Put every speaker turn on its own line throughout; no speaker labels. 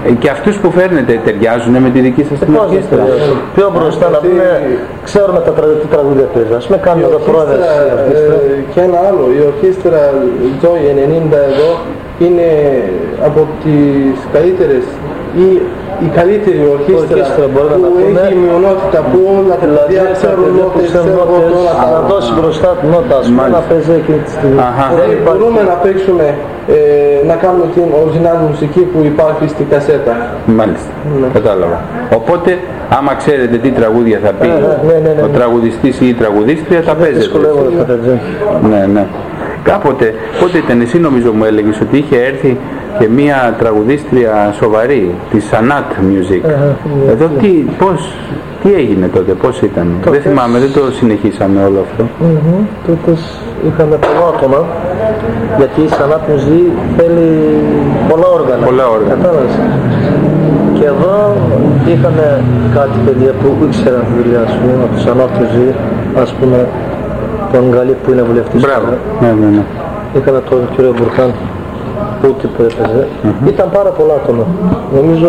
Και αυτούς που φέρνετε ταιριάζουν με τη δική σας την ορχήστρα?
Πιο μπροστά να πούμε, ξέρουμε τι τραγούδια παίζει. Ας πούμε κάνουμε εδώ πρόεδρες.
Και ένα άλλο, η ορχήστρα Joy 90 εδώ είναι από τις καλύτερες ή η καλύτερη ορχήστρα που έχει μειονότητα, που όλα τα παιδιά ξέρουν νότες,
να δώσει μπροστά την νότα, ας πούμε, να παίζει εκείνη τη στιγμή.
Μπορούμε να παίξουμε, να κάνουμε την original μουσική που υπάρχει στη κασέτα.
Μάλιστα, κατάλαβα. Οπότε, άμα ξέρετε τι τραγούδια θα πει ο τραγουδιστής ή η τραγουδίστρια, τα παίζετε. Ναι. Κάποτε, πότε ήταν, εσύ νομίζω μου έλεγες ότι είχε έρθει και μία τραγουδίστρια σοβαρή, τη Sanat Music. Εδώ τι έγινε τότε, πώς ήταν? Δεν θυμάμαι, δεν το συνεχίσαμε όλο αυτό.
Τότε είχαμε πολλά άτομα, γιατί η Sanat Music θέλει πολλά όργανα. Κατάλαβες. Και εδώ είχαμε κάτι παιδιά που ήξεραν τη δουλειά, ας πούμε, από τη Sanat Music, ας πούμε, τον Γκαλή που είναι βουλευτής.
Μπράβο. Ναι.
Είχαμε τον κύριο Μπουρκάν που έπαιζε. Ήταν πάρα πολλά άτομα. Νομίζω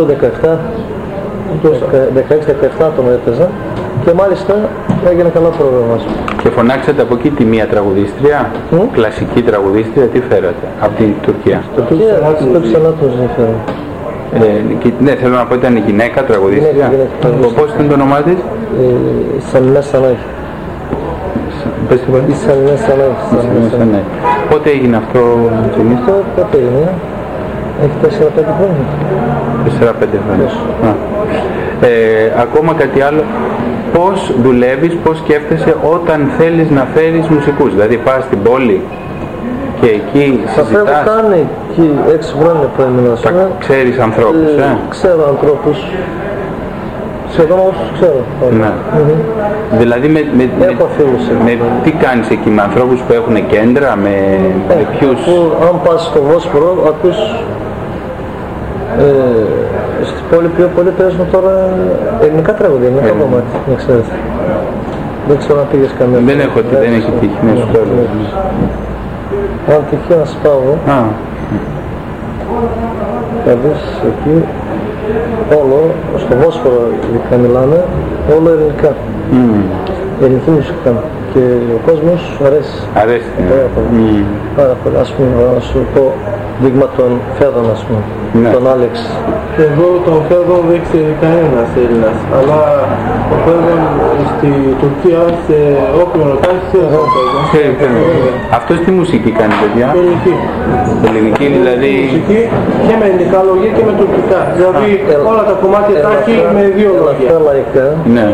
16-17 άτομα έπαιζαν και μάλιστα έγινε καλό πρόγραμμα.
Και φωνάξατε από εκεί τη μία τραγουδίστρια, κλασική τραγουδίστρια, τι φέρατε από την Τουρκία?
Το ξανά το ζητάμε.
Ναι, θέλω να πω ήταν γυναίκα τραγουδίστρια. Πώς ήταν το όνομά της?
Σαμινά Σανάη.
Πες τι πάλι?
Σανάη.
Πότε έγινε αυτό?
Πότε έγινε? Έχει 4-5 χρόνια.
4-5 χρόνια. Ακόμα κάτι άλλο. Πώς δουλεύεις, πώς σκέφτεσαι όταν θέλεις να φέρεις μουσικούς? Δηλαδή πας στην πόλη και εκεί συζητάς?
Θα κάνει εκεί 6 χρόνια που έμεινα.
Ξέρεις ανθρώπους?
Ξέρω ανθρώπους. Σχεδόν όσους ξέρω.
Ναι. Δηλαδή τι κάνεις εκεί, με ανθρώπους που έχουν κέντρα, με ποιους?
Αν πας στο Βόσπορο ακούς στην πόλη πιο πολύ παίζουν τώρα ελληνικά τραγούδια, ελληνικά κομμάτια, να ξέρετε. Δεν ξέρω αν πήγες καμία.
Δεν έχει τύχει, ναι, σου
αν τυχεί να σπάω, θα δεις εκεί όλο, στο Βόσπορο ειδικά μιλάνε, όλο ελληνικά. Ελληνική μουσική. Και ο κόσμος αρέσει.
Αρέσει.
Πάρα πολύ. Ας πούμε, να σου πω δείγμα των Φέδων, ας πούμε, τον Άλεξ.
Εδώ τον Φέδων δεν ξέρει κανένας Έλληνας, αλλά ο Φέδων στη Τουρκία, σε όποιον ρωτάς, ξέρει τον Φέδων.
Αυτός τι μουσική κάνει, παιδιά? Ελληνική δηλαδή.
Μουσική και με ελληνικά λόγια και με τουρκικά. Δηλαδή όλα τα κομμάτια τα έχει με δύο λόγια.
Ναι.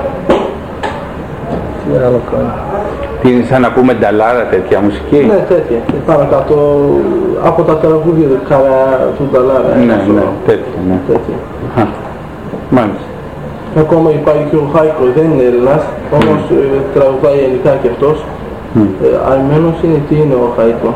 Τι άλλο κάνει?
Τι είναι σαν να πούμε νταλάρα, τέτοια μουσική?
Ναι, τέτοια. Πάνω κάτω από τα τραγούδια του νταλάρα.
Ναι, τέτοια. Μάλιστα.
Ακόμα υπάρχει και ο Χάικος, δεν είναι Έλληνας, όμως τραγουδάει ελληνικά και αυτός. Αρμένος είναι, τι είναι ο Χάικο?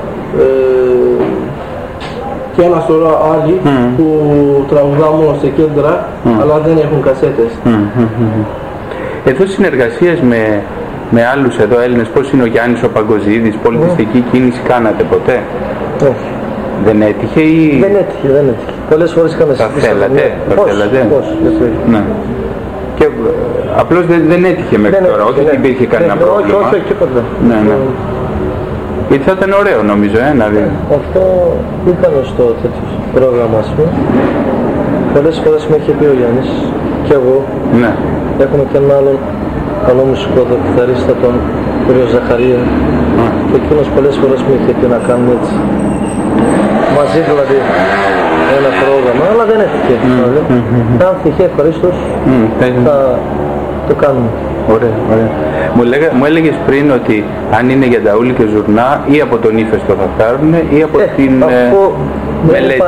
Και ένα σωρό άλλοι που τραγουδά μόνο σε κέντρα, αλλά δεν έχουν κασέτες.
Εδώ συνεργασίες με άλλους εδώ Έλληνες, πώς είναι ο Γιάννης ο Παγκοζίδης, πολιτιστική κίνηση κάνατε ποτέ?
Όχι.
Δεν έτυχε ή?
Δεν έτυχε. Πολλές φορές είχαμε συζητήσει.
Θα θέλατε?
Πώς,
ναι. Και απλώς δεν έτυχε μέχρι τώρα, όχι ότι υπήρχε κανένα πρόβλημα.
Όχι, τίποτα.
Ναι. Γιατί θα ήταν ωραίο νομίζω, να δει.
Αυτό ήταν στο τέτοιο πρόγραμμα, ας πούμε. Πολλές φορές με είχε πει ο Γιάννης και εγώ.
Ναι.
Έχουμε και έναν άλλον καλό μουσικό κιθαρίστα, τον κ. Ζαχαρία. Και εκείνος πολλές φορές μου είχε πει να κάνουμε έτσι. Μαζί δηλαδή ένα πρόγραμμα, αλλά δεν έτυχε. Αν τυχε ευχαρίστως θα το κάνουμε.
Ωραία. Μου έλεγες πριν ότι αν είναι για Νταούλη και Ζουρνά ή από τον Ύφεστο θα φτάρουν ή από την Μελέτη.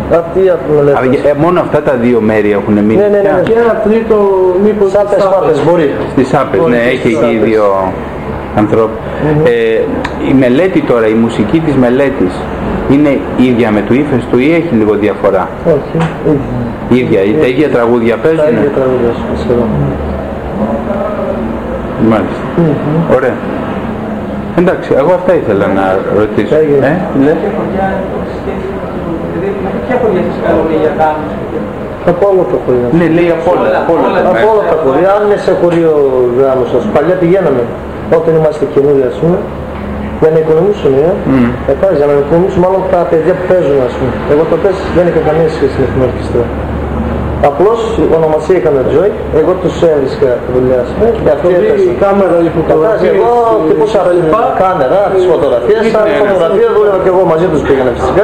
Μόνο αυτά τα δύο μέρη έχουν μείνει.
Ναι.
Και ένα τρίτο, μήπως
Σάπες μπορεί.
Στις Σάπες, ναι, έχει εκεί δύο ανθρώπους. Η Μελέτη τώρα, η μουσική της Μελέτης είναι ίδια με του Ύφεστου ή έχει λίγο διαφορά?
Όχι,
ίδια. Τα ίδια τραγούδια παίζουν?
Τα ίδια τραγούδια σχεδόν.
Μάλιστα. Ωραία. Εντάξει, εγώ αυτά ήθελα να ρωτήσω.
ποια χωριά σας καλούν για γάμους?
Από όλα τα χωριά.
Ναι, λέει από όλα
τα χωριά. Αν είναι σε χωρίο γάμος, παλιά πηγαίναμε όταν είμαστε καινούριοι, ας πούμε, για να οικονομήσουν, για να οικονομήσουν μάλλον τα παιδιά που παίζουν, ας πούμε. Εγώ τότε δεν είχα καμία σχέση με την ορχήστρα. Απλώς ονομασία είχαμε Joy, εγώ τους έβρισκα δουλειά, ας πούμε, και αυτή
η κάμερα, η φωτογραφία.
Εγώ χτυπούσα κάμερα, τις φωτογραφίες, σαν φωτογραφία δούλευα και εγώ μαζί τους πήγαινα φυσικά.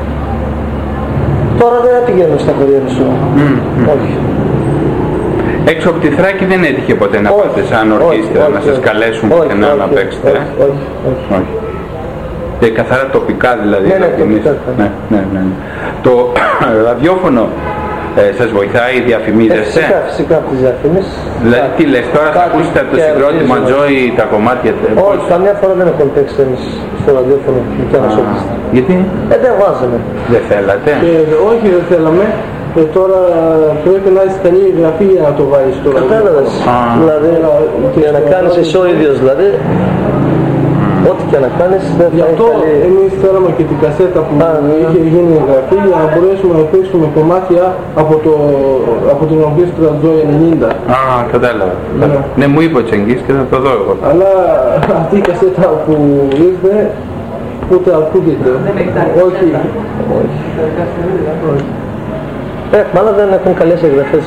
Τώρα δεν πηγαίνω στα χωριά νησού. Όχι.
Έξω από τη Θράκη δεν έτυχε ποτέ να πάτε σαν ορχήστρα, να σας καλέσουν πουθενά να παίξετε?
Όχι.
Και καθαρά τοπικά δηλαδή? Ναι. Το ραδιόφωνο σας βοηθάει, διαφημίζεστε?
Φυσικά από τις διαφημίσεις.
Δηλαδή τι λες τώρα, θα ακούσετε από το συγκρότημα Joy τα κομμάτια?
Όχι, καμιά φορά δεν έχουμε παίξει εμείς στο ραδιόφωνο και ένας ορχήστρα.
Γιατί?
Δεν βάζαμε.
Δεν θέλατε?
Όχι, δεν θέλαμε. Τώρα πρέπει να έχεις καλή γραφή για να το βάλεις στο ραδιόφωνο.
Κατάλαβες. Δηλαδή, για να κάνεις εσύ ο ίδιος δηλαδή, ό,τι και να κάνεις δεν θα έχει καλή...
Εμείς θέλαμε και την κασέτα που είχε γίνει η γραφή για να μπορέσουμε να παίξουμε κομμάτια από την ορχήστρα Joy 90.
Κατάλαβα. Ναι, μου είπε ο Τσενγκής και θα το δω εγώ.
Αλλά αυτή η κασέτα που ήρθε ούτε ακούγεται. Όχι.
Μάλλον δεν έχουν καλές εγγραφές.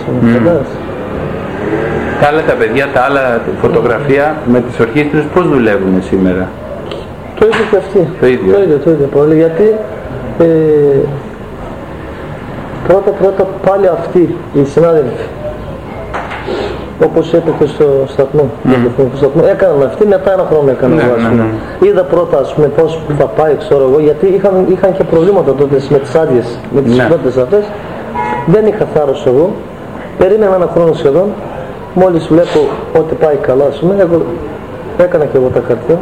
Τα άλλα τα παιδιά, τα άλλα φωτογραφία με τις ορχήστρες πώς δουλεύουν σήμερα?
Το ίδιο και αυτοί.
Το ίδιο
πολύ, γιατί πρώτα πάλι αυτοί οι συνάδελφοι, όπως είπε και στο σταθμό, έκαναν αυτοί, μετά ένα χρόνο έκαναν εγώ. Είδα πρώτα ας πούμε πώς θα πάει, ξέρω εγώ, γιατί είχαν και προβλήματα τότε με τις άδειες, με τις πρώτες αυτές. Δεν είχα θάρρος εγώ, περίμενα ένα χρόνο σχεδόν, μόλις βλέπω ότι πάει καλά, ας πούμε, εγώ έκανα και εγώ τα χαρτιά.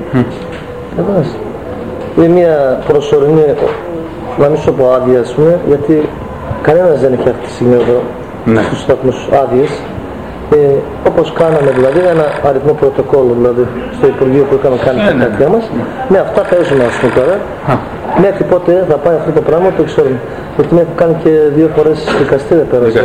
Είναι μια προσωρινή, να μην σου πω άδεια, ας πούμε, γιατί κανένας δεν έχει αυτή τη στιγμή εδώ στους σταθμούς άδειες. Όπως κάναμε δηλαδή ένα αριθμό πρωτοκόλλου δηλαδή στο Υπουργείο που είχαμε κάνει τα χαρτιά μας, με αυτά παίζουμε ας πούμε τώρα. Μέχρι πότε θα πάει αυτό το πράγμα το ξέρουμε. Γιατί με έχω κάνει και 2 φορές δικαστήρια πέρασε.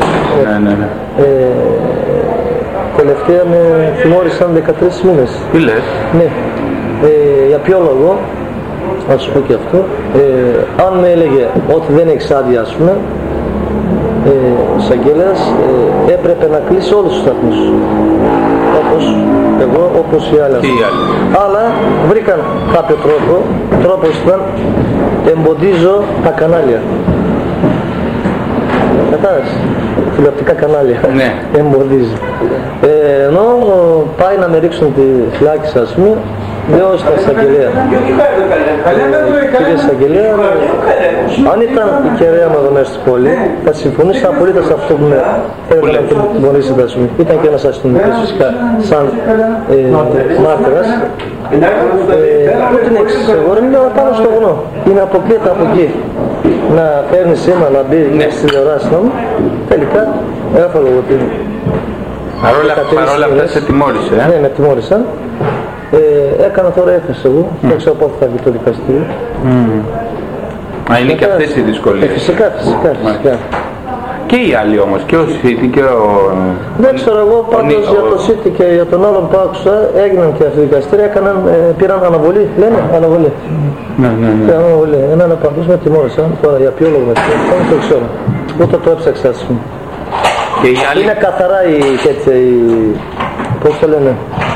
Τελευταία με τιμώρησαν 13 μήνες.
Τι λες?
Ναι. Για ποιο λόγο, να σου πω και αυτό, αν με έλεγε ότι δεν έχεις άδεια ας πούμε, ο εισαγγελέας έπρεπε να κλείσει όλους τους σταθμούς. Όπως εγώ, όπως οι άλλοι. Αλλά βρήκαν κάποιο τρόπο, τρόπος ήταν εμποδίζω τα κανάλια. Κατάλαβες, τηλεοπτικά κανάλια.
Ναι.
Εμποδίζει. Ενώ πάει να με ρίξουν τη φυλάκιση ας πούμε, λέω στην εισαγγελέα. Κύριε εισαγγελέα, αν ήταν η κεραία μου εδώ μέσα στην πόλη, θα συμφωνήσω απολύτως σε αυτό που με θέλετε να τιμωρήσετε ας πούμε. Ήταν και ένας αστυνομικός φυσικά, σαν μάρτυρας. Ούτε έχεις εγώ δεν λέω πάνω στο βουνό. Είναι αποκλείεται από εκεί. Να παίρνει σήμα, να μπει στη διοράση μου. Τελικά έφαγα εγώ την...
Παρόλα αυτά σε τιμώρησε,
Ναι, με τιμώρησαν. Έκανα τώρα έφεση εγώ, δεν ξέρω πότε θα βγει το δικαστήριο.
Είναι και αυτές οι δυσκολίες.
Φυσικά.
Και οι άλλοι όμως, και ο City και ο...
Δεν ξέρω εγώ, πάντως για το City και για τον άλλον που άκουσα, έγιναν και αυτοί οι δικαστήρια, πήραν αναβολή, λένε αναβολή.
Ναι.
Πήραν αναβολή, έναν παντούς με τιμώρησαν, τώρα για ποιο λόγο με τιμώρησαν, δεν το ξέρω. Ούτε το έψαξα ας πούμε. Είναι καθαρά πώς το λένε,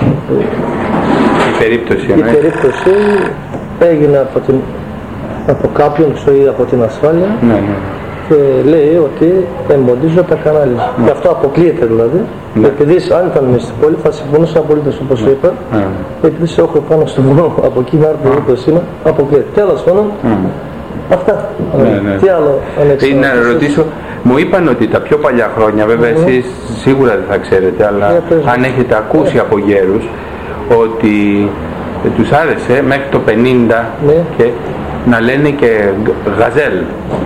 η περίπτωση
έγινε από κάποιον ή από την ασφάλεια και λέει ότι εμποδίζω τα κανάλια. Και αυτό αποκλείεται δηλαδή. Επειδή αν ήταν μέσα στην πόλη θα συμφωνούσα απολύτως όπως είπα. Επειδή σε έχω πάνω στο βουνό από εκεί να έρθει το σήμα, αποκλείεται. Τέλος πάντων, αυτά. Τι άλλο ανεξάρτητα.
Να ρωτήσω, μου είπαν ότι τα πιο παλιά χρόνια, βέβαια εσείς σίγουρα δεν θα ξέρετε, αλλά αν έχετε ακούσει από γέρους ότι τους άρεσε μέχρι το 50 και να λένε και γαζέλ.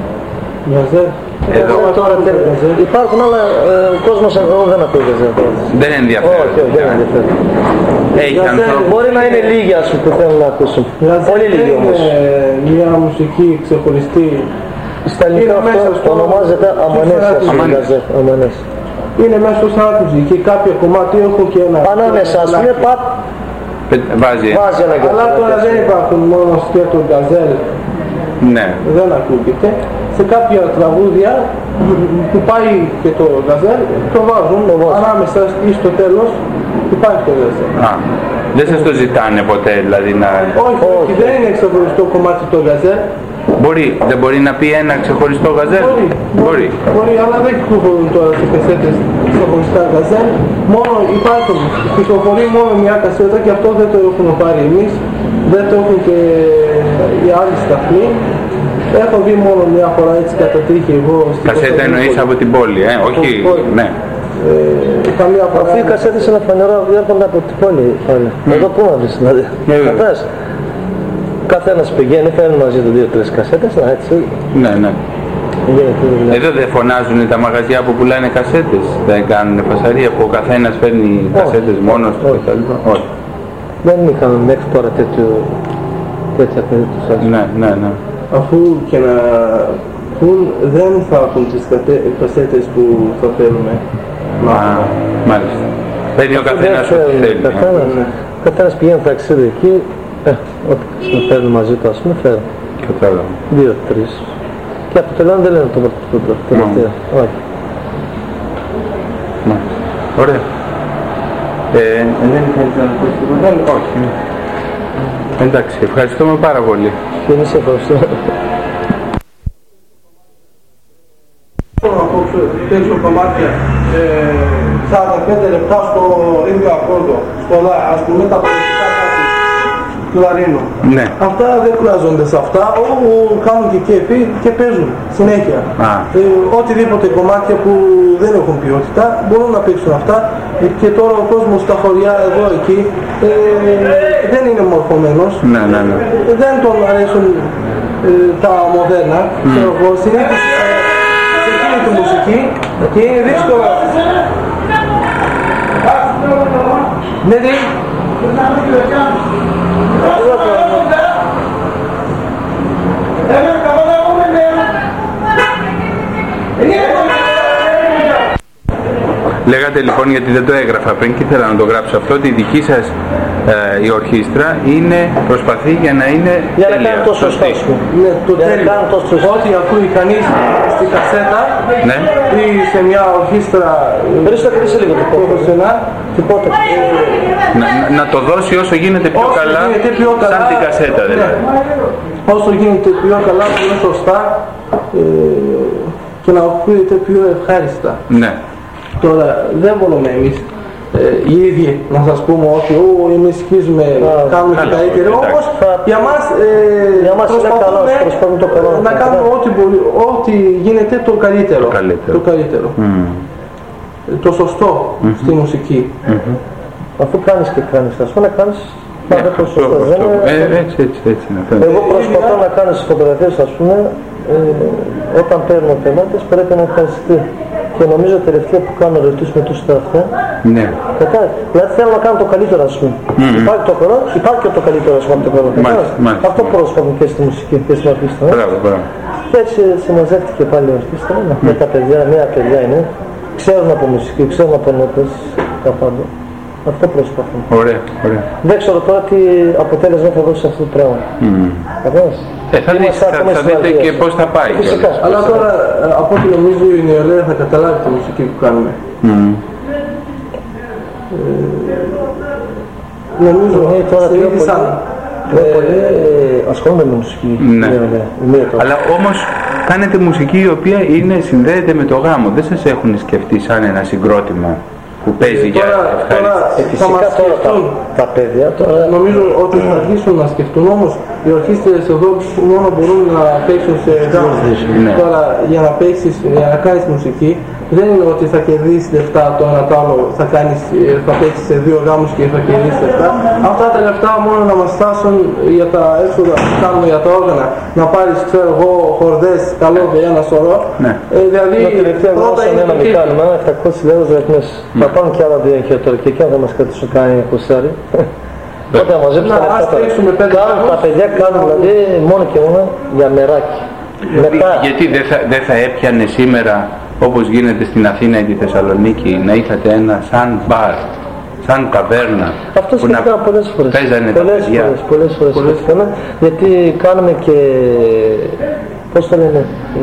Εδώ υπάρχουν, αλλά ο κόσμος εδώ δεν ακούει γαζέλ.
Δεν ενδιαφέρει.
Όχι, δεν ενδιαφέρει. Μπορεί να είναι λίγοι που θέλουν να ακούσουν. Πολύ λίγοι όμως.
Μια μουσική ξεχωριστή
Στα ελληνικά αυτό ονομάζεται αμανές.
Είναι μέσα στο σανάτουζι και κάποια κομμάτια έχουν και ένα...
Ανάμεσα, ας πούμε,
βάζει
ένα γκαζέλ.
Αλλά τώρα δεν υπάρχουν μόνο σκέτο γκαζέλ.
Ναι.
Δεν ακούγεται. Σε κάποια τραγούδια που πάει και το γκαζέλ, το βάζουν ανάμεσα ή στο τέλος υπάρχει το γκαζέλ.
Δεν σας το ζητάνε ποτέ δηλαδή να...
Όχι, δεν είναι ξεχωριστό κομμάτι το γκαζέλ.
Δεν μπορεί να πει ένα ξεχωριστό γκαζέλ.
Μπορεί, αλλά δεν κυκλοφορούν τώρα σε κασέτες ξεχωριστά γκαζέλ. Μόνο υπάρχουν, κυκλοφορεί μόνο μια κασέτα και αυτό δεν το έχουμε πάρει εμείς. Δεν το έχουν και οι άλλοι σταθμοί. Έχω δει μόνο μια φορά έτσι κατά τύχη εγώ στην
κασέτα εννοείς από την πόλη, όχι, ναι.
Αυτοί οι κασέτες είναι φανερά, έρχονται από την πόλη πάλι. Εδώ πού να δεις δηλαδή. Καθένας πηγαίνει, φέρνει μαζί του 2-3 κασέτες, έτσι.
Ναι. Εδώ δεν φωνάζουν τα μαγαζιά που πουλάνε κασέτες, δεν κάνουν φασαρία που ο καθένας φέρνει κασέτες μόνος του κτλ. Όχι.
Δεν είχαμε μέχρι τώρα τέτοια περίπτωση.
Ναι.
Αφού και να πουν δεν θα έχουν τις κασέτες που θα θέλουμε.
Μάλιστα. Παίρνει ο καθένας ό,τι θέλει.
Καθένας πηγαίνει ταξίδι εκεί, ό,τι παίρνει μαζί του, ας πούμε, φέρνει.
Κατάλαβα.
2-3. Και από το λένε δεν λένε το τελευταίο. Όχι.
Ωραία. Δεν θέλετε να πεις τίποτα? Όχι. Εντάξει, ευχαριστούμε πάρα πολύ.
Και εμείς ευχαριστούμε.
Παίξω κομμάτια 45 λεπτά στο ίδιο ακόρδο, στο λα, ας πούμε τα πολιτικά κάτι κλαρίνο.
Ναι.
Αυτά δεν κουράζονται σε αυτά, όπου κάνουν και κέφι και παίζουν συνέχεια. Οτιδήποτε κομμάτια που δεν έχουν ποιότητα μπορούν να παίξουν αυτά και τώρα ο κόσμος στα χωριά εδώ εκεί δεν είναι μορφωμένος.
Ναι.
Δεν τον αρέσουν τα μοντέρνα. Συνήθως σε εκείνη τη μουσική και είναι δύσκολο. Ναι.
Λέγατε λοιπόν, γιατί δεν το έγραφα πριν και ήθελα να το γράψω αυτό, ότι η δική σας η ορχήστρα προσπαθεί για να είναι
για να κάνει το σωστό.
Ναι, το τέλειο. Ό,τι ακούει κανείς στη κασέτα ή σε μια ορχήστρα
τίποτα.
Να το δώσει όσο γίνεται πιο καλά, σαν την κασέτα δηλαδή.
Όσο γίνεται πιο καλά, πιο σωστά και να ακούγεται πιο ευχάριστα.
Ναι.
Τώρα δεν μπορούμε εμείς οι ίδιοι να σας πούμε ότι εμείς σκίζουμε, κάνουμε το καλύτερο, όμως για μας προσπαθούμε να κάνουμε ό,τι γίνεται το καλύτερο. Το σωστό στη μουσική.
Αφού κάνεις και κάνεις, ας πούμε να κάνεις πάντα το σωστό.
Έτσι.
Εγώ προσπαθώ να κάνω στις φωτογραφίες, ας πούμε, όταν παίρνω θεμάτες πρέπει να ευχαριστεί. Και νομίζω τελευταία που κάνω ρωτήσεις με τους αυτά.
Ναι.
Δηλαδή θέλω να κάνω το καλύτερο, ας πούμε. Υπάρχει το καλό, υπάρχει και το καλύτερο, ας πούμε, το καλό. Αυτό προσπαθούμε και στη μουσική και στην ορχήστρα.
Μπράβο.
Και έτσι συμμαζεύτηκε πάλι η ορχήστρα. Με τα παιδιά, νέα παιδιά είναι. Ξέρουν από μουσική, ξέρουν από νότες, τα πάντα. Αυτό προσπαθούμε.
Ωραία.
Δεν ξέρω τώρα τι αποτέλεσμα θα δώσει αυτό το πράγμα.
Θα δείτε και πώς θα πάει.
Φυσικά.
Αλλά τώρα από ό,τι νομίζω η νεολαία θα καταλάβει τη μουσική που κάνουμε. Νομίζω συνήθισαν
ασχολούνται με μουσική.
Αλλά όμως κάνετε μουσική η οποία συνδέεται με το γάμο. Δεν σας έχουν σκεφτεί σαν ένα συγκρότημα που παίζει για ευχαρίστηση?
Φυσικά τώρα τα παιδιά
νομίζω ότι θα αρχίσουν να σκεφτούν, όμως οι ορχήστρες εδώ μόνο μπορούν να παίξουν σε γάμους. Τώρα για να παίξεις, για να κάνεις μουσική δεν είναι ότι θα κερδίσεις λεφτά το ένα το άλλο, θα παίξεις σε 2 γάμους και θα κερδίσεις λεφτά. Αυτά τα λεφτά μόνο να μας φτάσουν για τα έσοδα που κάνουμε για τα όργανα, να πάρεις ξέρω εγώ χορδές, καλώδια, ένα σωρό. Δηλαδή πρώτα είναι το κύπημα.
700.000 δραχμές. Θα πάνε και άλλα 2 τώρα και εκεί αν θα μας κρατήσουν κανένα 20. Όταν μαζέψουν τα λεφτά, τα παιδιά κάνουν δηλαδή μόνο και μόνο για μεράκι.
Γιατί δεν θα έπιανε σήμερα, όπως γίνεται στην Αθήνα ή τη Θεσσαλονίκη, να είχατε ένα σαν μπαρ, σαν ταβέρνα?
Αυτό σκέφτηκα πολλές φορές.
Παίζανε τα παιδιά.
Πολλές φορές σκέφτηκα, γιατί κάνουμε και, πώς το λένε,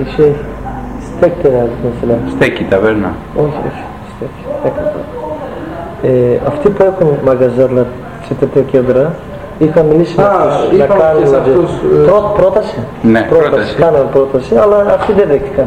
στέκη ταβέρνα.
Όχι, στέκη. Αυτοί που έχουν μαγαζάρια σε τέτοια κέντρα, είχα μιλήσει με αυτούς να κάνουν πρόταση.
Ναι, πρόταση.
Κάναμε πρόταση, αλλά αυτοί δεν δέχτηκαν.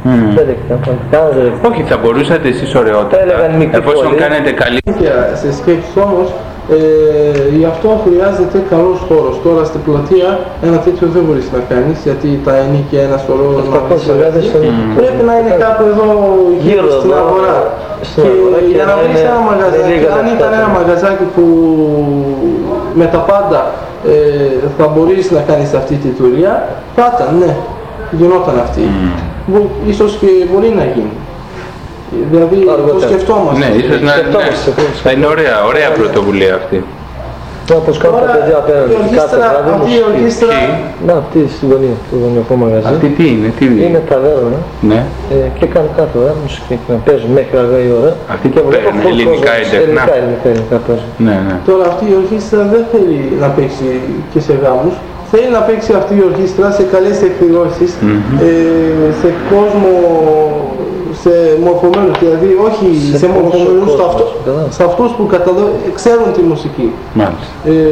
Όχι, θα μπορούσατε εσείς ωραιότερα, εφόσον κάνετε καλή.
Σε σκέψεις όμως, γι' αυτό χρειάζεται καλός χώρος. Τώρα στην πλατεία ένα τέτοιο δεν μπορείς να κάνεις, γιατί τα ενίκια ένα σωρό πρέπει να είναι κάπου εδώ γύρω στην αγορά. Και για να βρεις ένα μαγαζάκι, αν ήταν ένα μαγαζάκι που με τα πάντα θα μπορείς να κάνεις αυτή τη δουλειά, θα ήταν, ναι, γινόταν αυτή. Ίσως και μπορεί να γίνει. Δηλαδή το σκεφτόμαστε.
Ναι, ίσως να είναι ωραία πρωτοβουλία αυτή.
Όπως κάνουν τα παιδιά απέναντι κάθε βράδυ.
Αυτή η ορχήστρα...
Να, αυτή στη γωνία, το γωνιακό μαγαζί.
Αυτή τι είναι,
είναι ταβέρνα.
Ναι.
Και κάνουν κάθε ώρα μουσική, να παίζουν μέχρι αργά η ώρα.
Αυτή και παίρνουν ελληνικά εντεχνά.
Ελληνικά παίζουν.
Τώρα αυτή η ορχήστρα δεν θέλει να παίξει και σε γάμους. Θέλει να παίξει αυτή η ορχήστρα σε καλές εκδηλώσεις, σε κόσμο, σε μορφωμένους, δηλαδή όχι σε μορφωμένους, σε αυτούς που ξέρουν τη μουσική.
Μάλιστα.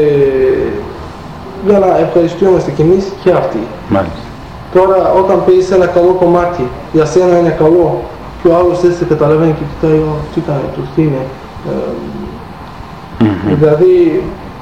Για να ευχαριστούμαστε κι εμείς και αυτοί.
Μάλιστα.
Τώρα όταν παίζεις ένα καλό κομμάτι, για σένα είναι καλό, και ο άλλος δεν σε καταλαβαίνει και κοιτάει, τι κάνει τους, τι είναι. Δηλαδή,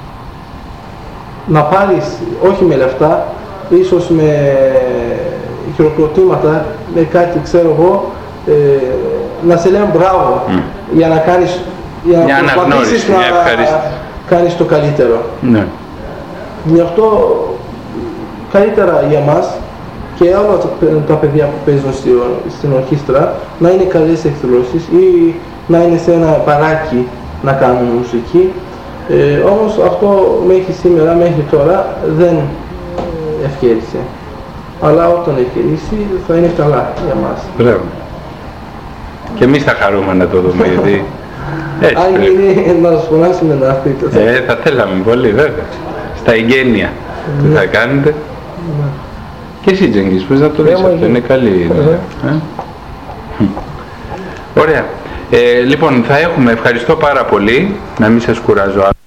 να πάρεις, όχι με λεφτά, ίσως με χειροκροτήματα, με κάτι ξέρω εγώ, να σε λένε μπράβο, για να κάνεις, για να προσπαθήσεις να κάνεις το καλύτερο.
Ναι.
Γι' αυτό καλύτερα για μας και όλα τα παιδιά που παίζουν στην ορχήστρα να είναι καλές εκδηλώσεις ή να είναι σε ένα παράκι να κάνουν μουσική. Όμως αυτό μέχρι σήμερα, μέχρι τώρα δεν ευκαιρίσε. Αλλά όταν ευκαιρίσει θα είναι καλά για μας.
Μπράβο. Και εμείς θα χαρούμε να το δούμε, γιατί έτσι
αν είναι να σας φωνάσουμε να έρθετε.
Θα θέλαμε πολύ, βέβαια. Στα εγγένεια. Τι θα κάνετε. Και εσύ Τζενγκής, πώς να το δεις αυτό, είναι καλή. Ωραία. Λοιπόν, θα έχουμε, ευχαριστώ πάρα πολύ, να μην σας κουράζω.